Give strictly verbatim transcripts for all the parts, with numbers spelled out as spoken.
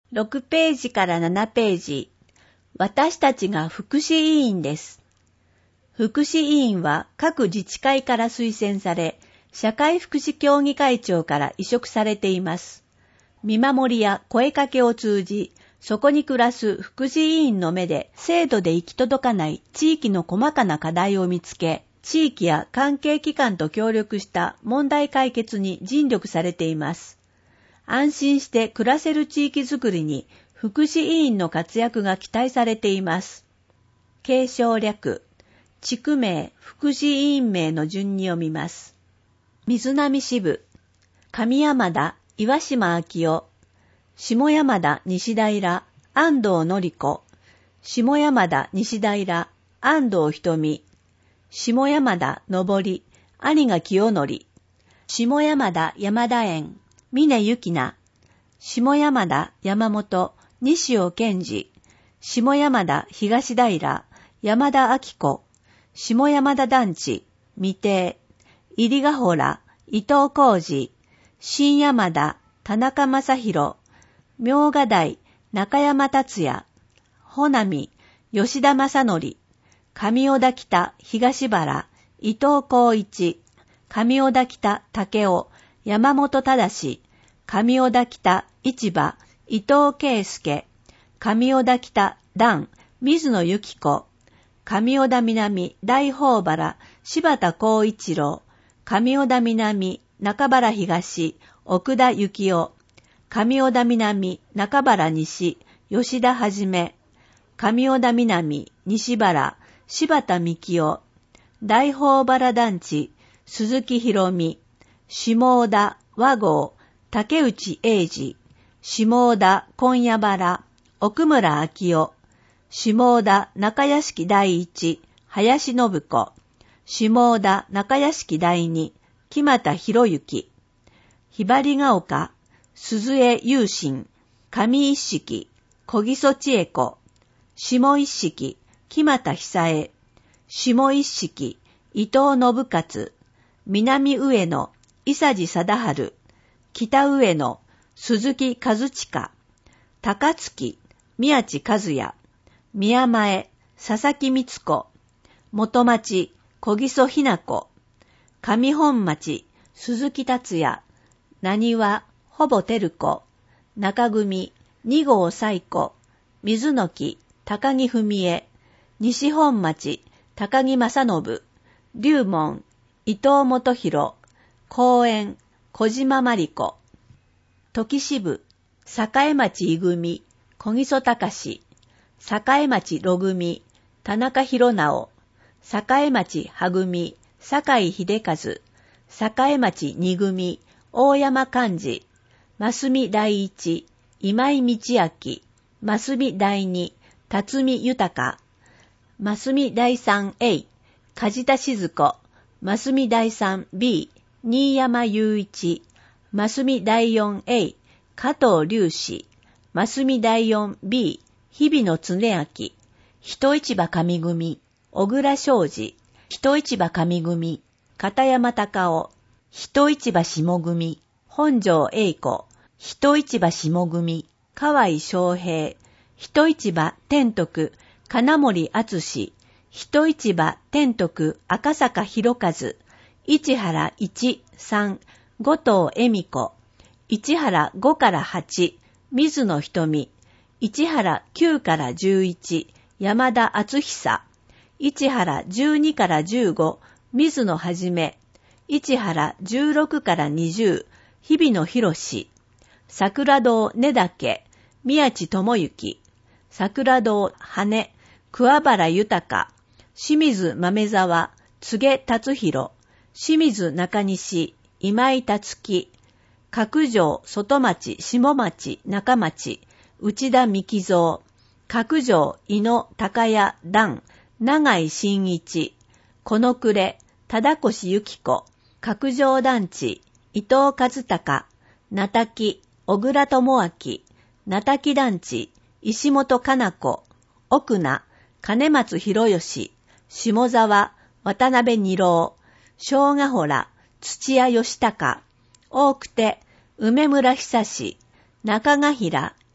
ろくページからななページ。私たちが福祉委員です。福祉委員は各自治会から推薦され、社会福祉協議会長から委嘱されています。見守りや声かけを通じ、そこに暮らす福祉委員の目で制度で行き届かない地域の細かな課題を見つけ、地域や関係機関と協力した問題解決に尽力されています。安心して暮らせる地域づくりに福祉委員の活躍が期待されています。継承略、地区名、福祉委員名の順に読みます。水波支部、上山田、岩島昭夫、下山田、西平、安藤典子、下山田、西平、安藤瞳、下山田、上り、有賀清則、下山田、山田園、峰幸奈、下山田、山本、西尾健二、下山田、東平、山田明子、下山田団地、未定、入ヶ原、伊藤浩二、新山田、田中正宏、明賀台、中山達也、穂波、吉田正則、上小田北、東原、伊藤浩一、上小田北、武雄、山本忠、上小田北、市場、伊藤圭介、上小田北、段、水野由紀子、上小田南、大宝原、柴田光一郎、上小田南、中原東、奥田幸雄、上小田南、中原西、吉田はじめ、上小田南、西原、柴田幹夫、大宝原団地、鈴木博美、下小田、和合、竹内英二、下小田、今夜原、奥村昭夫、下小田、中屋敷第一、林信子、下小田、中屋敷第二、木俣博之、ひばりが丘、鈴江雄心、上一式、小木曽千恵子、下一式、木俣久恵、下一式、伊藤信勝、南上野、伊佐治貞治、北上野、鈴木和親、高槻、宮地和也、宮前、佐々木光子、元町、小木曽ひな子、上本町、鈴木達也、何は、ほぼ照子、中組、二号彩子、水野木、高木文江、西本町、高木正信、龍門、伊藤元弘、公園、小島真理子、時支部、栄町井組、小木曽隆、栄町ろ組、田中博直、栄町は組、酒井秀和、栄町二組、大山寛治、増見第一、今井道明、増見第二、辰巳豊、増見第三 A、梶田静子、増見第三 B、新山雄一、増見第四 A、加藤隆志、増見第四 B、日比野恒明、人市場上組、小倉昌司、人市場上組、片山隆夫、人市場下組、本庄栄子、人市場下組、河合昌平、人市場天徳、金森敦、人市場天徳、赤坂博和、市原いち、さん、後藤恵美子、市原ごからはち、水野瞳、市原きゅうからじゅういち、山田敦久、市原じゅうにからじゅうご、水野はじめ、市原じゅうろくからにじゅう、日比野博士、桜堂根岳、宮地智之、桜堂羽、桑原豊、清水豆沢、柘達弘、清水中西、今井達樹、角城外町、下町、中町、内田幹蔵、角城井野高谷段、長井真一、この暮れ、忠越由紀子、角城団地、伊藤和孝、名滝、小倉智明、名滝団地、石本かな子、奥名、金松博義、下沢、渡辺二郎、小ヶ原、土屋義孝、大久手、梅村久志、中ヶ平、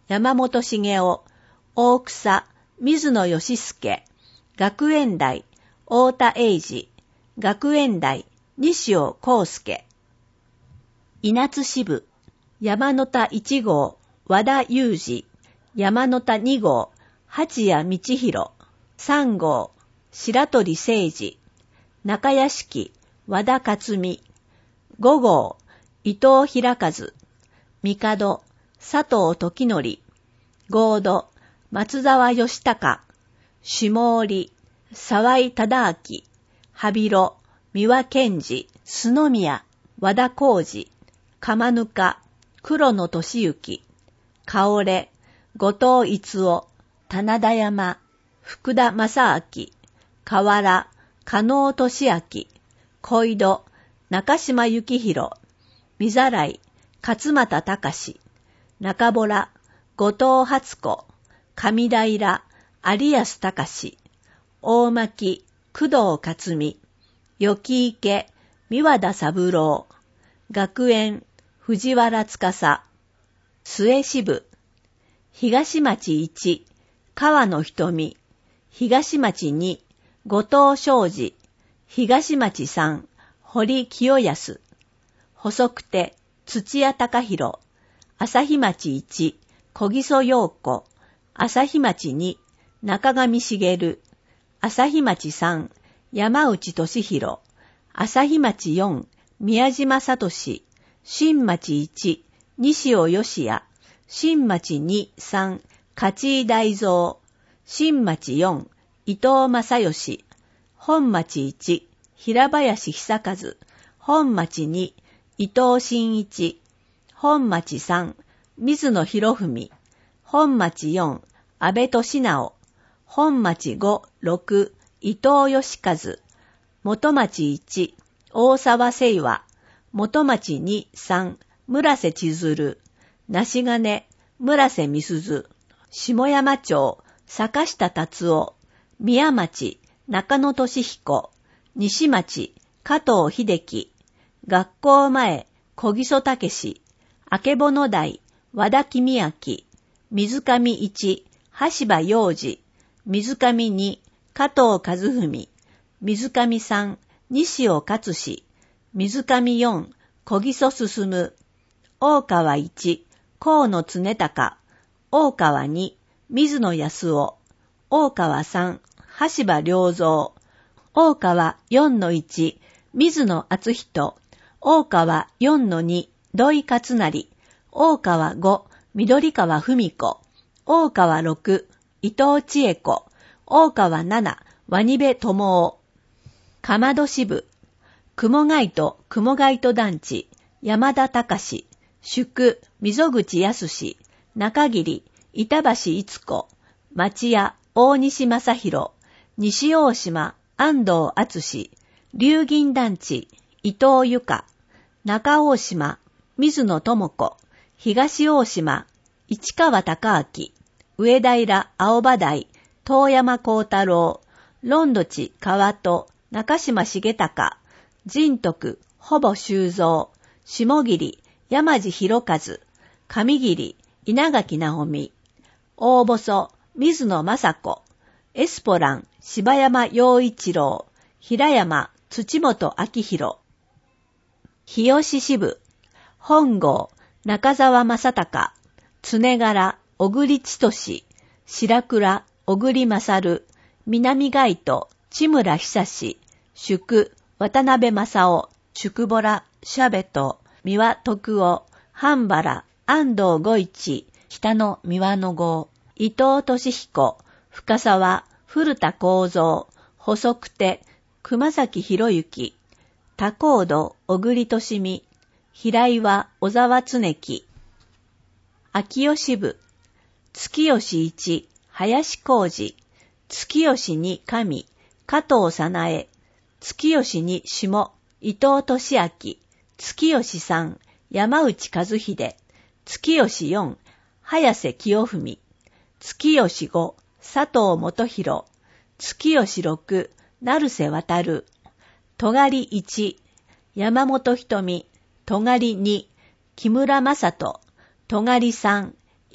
山本茂雄、大草、水野義介、学園大、太田英二、学園大、西尾康介。稲津支部、山の田いち号、和田裕二、山の田に号、八谷道弘、さん号、白鳥誠二、中屋敷、和田克美、ご号、伊藤平和、帝、佐藤時則、合土、松沢義孝、下織、沢井忠明、羽広、三輪健二、須宮、和田浩二、鎌ぬか、黒野俊之、香織、後藤逸夫、棚田山、福田正明、河原、加納俊明、小井戸、中島幸宏、水洗い、勝又隆、中洞、後藤初子、上平、有安隆、大巻、工藤克美、与木池、三和田三郎、学園、藤原司、末支部、東町いち、川野瞳、東町に、後藤昌司、東町さん、堀清康、細くて、土屋隆弘、朝日町いち、小木曽陽子、朝日町に、中上茂、朝日町さん、山内俊弘、朝日町よん、宮島聡、新町いち、西尾義也、新町に、さん、勝井大蔵、新町よん、伊藤正義、本町いち、平林久和、本町に、伊藤真一、本町さん、水野博文、本町よん、安倍俊直、本町ご、ろく、伊藤義和、元町いち、大沢清和、元町に、さん、村瀬千鶴、梨金、村瀬美鈴、下山町、坂下達夫、宮町、中野俊彦、西町、加藤秀樹、学校前、小木曽武史、あけぼの台、和田公明、水上いち、橋場洋二、水上に、加藤和文、水上さん、西尾勝志、水上よん、小木曽進、大川いち、河野常隆、大川に、水野康夫、大川さん、橋場良三、大川よんのいち、水野敦人、大川よんのに、土井勝成、大川ご、緑川文子、大川ろく、伊藤千恵子、大川なな、鰐部智夫、かまど支部、雲貝と雲貝と団地、山田隆、宿、溝口康、中桐、板橋逸子、町屋、大西正弘、西大島、安藤敦、龍銀団地、伊藤由香、中大島、水野智子、東大島、市川隆明、上平、青葉台、遠山幸太郎、ロンド地、川戸、中島重隆、仁徳、ほぼ修造、下桐、山地博和、上桐、稲垣直美、大細、水野雅子、エスポラン、柴山陽一郎、平山、土本明弘、日吉支部、本郷、中沢正隆、常柄、小栗千歳、白倉、小栗勝、南街都、千村久志、宿、渡辺正夫、宿ボシャベト、三輪徳夫、半原、安藤五一、北野三輪の郷、伊藤俊彦、深沢、古田幸三、細くて、熊崎博之、多高度、小栗俊美、平岩、小沢常樹、秋吉部、月吉一、林浩二、月吉二上、加藤早苗、月吉二下、伊藤俊明、月吉三、山内和秀、月吉四、早瀬清文、月吉五、佐藤元弘、月吉六、成瀬渡、戸狩一、山本瞳、戸狩二、木村正人、戸狩三、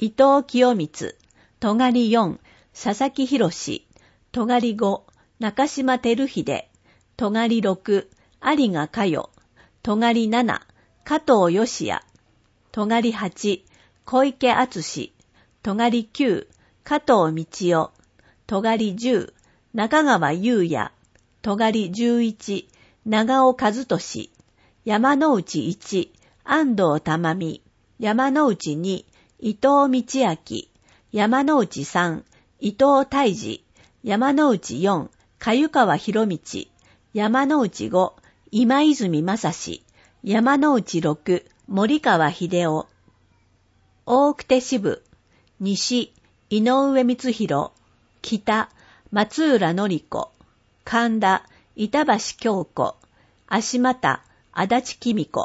伊藤清光、とがりよん、佐々木博、とがりご、中島照秀、とがりろく、有賀佳代、とがりなな、加藤義也、とがりはち、小池敦、とがりきゅう、加藤道夫、とがりじゅう、中川優也、とがりじゅういち、長尾和俊、山之内いち、安藤珠美、山之内に、伊藤道明、山之内さん、伊藤泰治、山之内よん、鮎川博道、山之内ご、今泉正史、山之内ろく、森川秀夫、大久手支部、西、井上光弘、北、松浦典子、神田、板橋京子、足又、足立公子。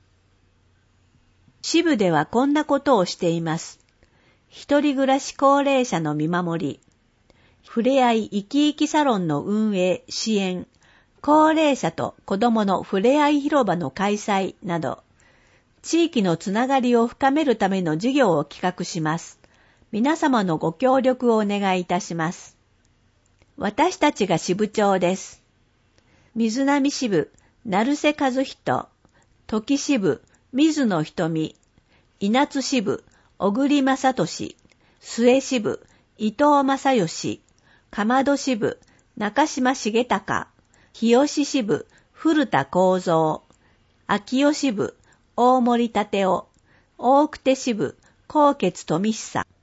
支部ではこんなことをしています。一人暮らし高齢者の見守り、ふれあい生き生きサロンの運営、支援、高齢者と子どものふれあい広場の開催など、地域のつながりを深めるための事業を企画します。皆様のご協力をお願いいたします。私たちが支部長です。水波支部、成瀬和人、時支部、水野瞳、稲津支部、小栗正俊、末支部、伊藤正義、鎌戸支部、中島重隆、日吉支部、古田幸三、秋吉支部、大森立夫、大久手支部、高傑富久、